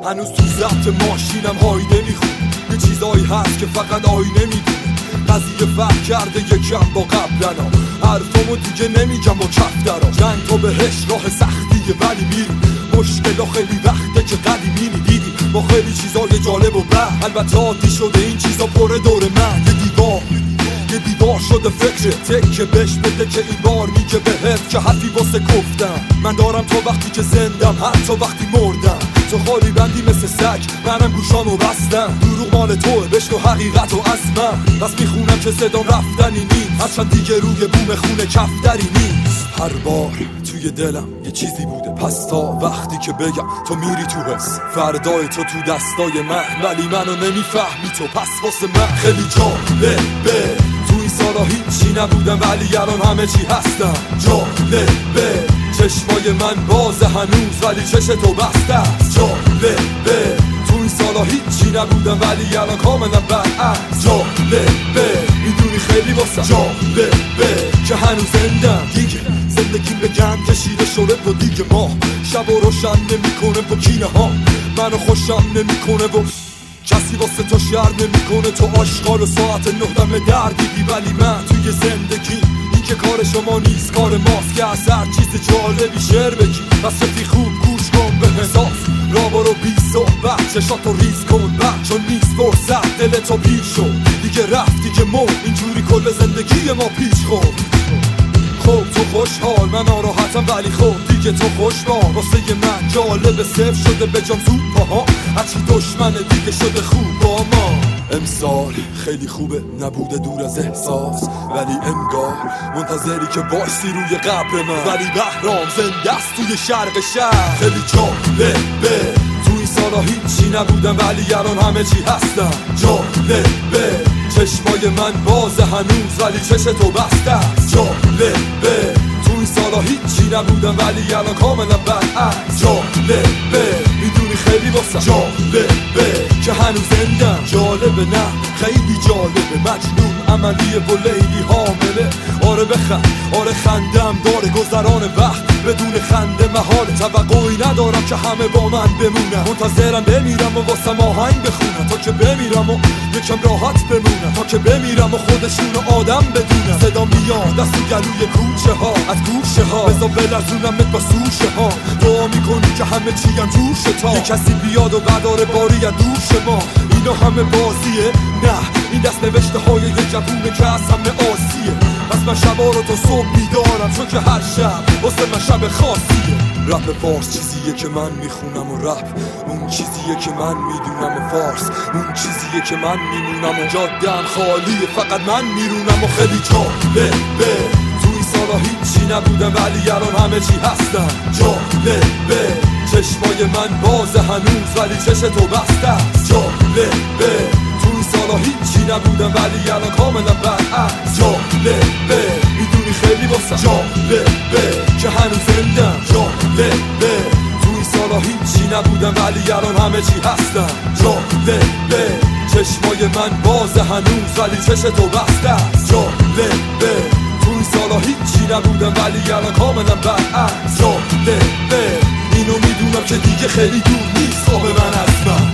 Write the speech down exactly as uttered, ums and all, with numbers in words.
هنوز تو ضبط ماشینم هایده میخونه، یه چیزایی هست که فقط آینه میدونه. قضیه فرق کرده یکم با قبلنا، حرفامو دیگه نمیگم با کف درا. جنگ تو بهش راه سختیه ولی میریم، مشکلا خیلی وقته که قدیمی دیدیم با خیلی چیزای جالب و بد. البته عادی شده این چیزا پر دور من، یه دیوار یه دیوار شده فکر تکه بهش بده که این بار میگه بهت که حرفی واسه گفتم. من دارم تا وقتی که زندم، حتی وقتی مردم. تو خالی بندی مثل سگ، منم گوشامو بستم. دروغ مال توه، بشنو حقیقت و از من. بس میخونم که صدام رفتنی نیست، هرچند دیگه روی بوم خونه کفتری نیست. هر بار توی دلم یه چیزی بوده، پس تا وقتی که بگم تو میری تو حس. فردای تو تو دستای من، ولی منو نمیفهمی تو، پس واسه من خیلی جالبه. تو این سالا هیچی نبودم ولی الان همه چی هستم. جالبه چشمای من بازه هنوز ولی چش تو بسته است. جالبه تو این سالا هیچی نبودم ولی الان کاملا برعکس. جالبه میدونی خیلی واسه جالبه که هنوز زندم. دیگه زندگی به گند کشیده شده و دیگه ما شب و روشن نمیکنه با کینه ها، منو خوشم نمیکنه و کسی واسه تو شر نمیکنه. تو آشغال و ساعت نه دم در دیدی، ولی من توی زندگی این که کار شما نیست کار ماست که از هر چیز جالبی شعر بگی. پس رفی خوب گوش کن به حساس، را برو بی صحبت چشاتو ریز کن بعد، چون نیست فرصت دلتو پیر شد دیگه، رفتی که مرد اینجوری کل زندگی ما پیش خورد. خب تو خوشحال من ناراحتم ولی خب دیگه تو خوشبال. واسه من جالب صفر شده به جام زود پاها، هرچی دشمنه دیگه شده خوب با ما. امسال خیلی خوبه نبوده دور از احساس، ولی انگار منتظری که باشی روی قبر من. ولی بهرام زنده است توی شرق شهر، خیلی جالبه. تو این سالا هیچی نبودم ولی الان همه چی هستم. جالبه چشمای من بازه هنوز ولی چش تو بسته است. جالبه تو این سالا هیچی نبودم ولی الان کاملا برعکس. جالبه میدونی خیلی واسه جالبه که هنوز زندم. جالبه نه خیلی جالبه، مجنون عملی و لیلی حامله. آره بخند آره خندم داره گذران وقت، بدون خنده محال. توقعی ندارم که همه با من بمونن، منتظرم بمیرم و واسه آهنگ بخونم تا که بمیرم و یکم راحت بمونم، تا که بمیرم و خودشون آدم بدونم. صدا میاد از تو گلوی کوچه ها، از گوشه ها بزا بلرزونمت با سوشه ها. دعا میکنی که همه چیم جوشه تا یه کسی بیاد و بداره باری از دوش ما. اینا همه بازیه؟ نه این دست نوشته های یه جوونه که از همه آسیه. پس من شبا رو تا صبح بیدارم، چون که هر شب واسه من شب خاصیه. رپ فارس چیزیه که من میخونم و رپ اون چیزیه که من میدونم و فارس اون چیزیه که من میمونم و جادم خالیه فقط من میرونم و خیلی جالبه. تو این سالا هیچی نبودم ولی الان همه چی هستم. جالبه چشمای من بازه هنوز ولی چش تو بسته است. جالبه تو این سالا هیچی نبودم ولی الان کاملا برعکس. جالبه میدونی خیلی واسه جالبه که هنوز زندم. جالبه تو این سالا هیچی نبودم ولی الان همه چی هستم. جالبه چشمای من بازه هنوز ولی چش تو بسته است. جالبه تو این سالا هیچی نبودم ولی الان کاملا برعکس. جالبه اینو میدونم که دیگه خیلی دور نیست خواب من از من.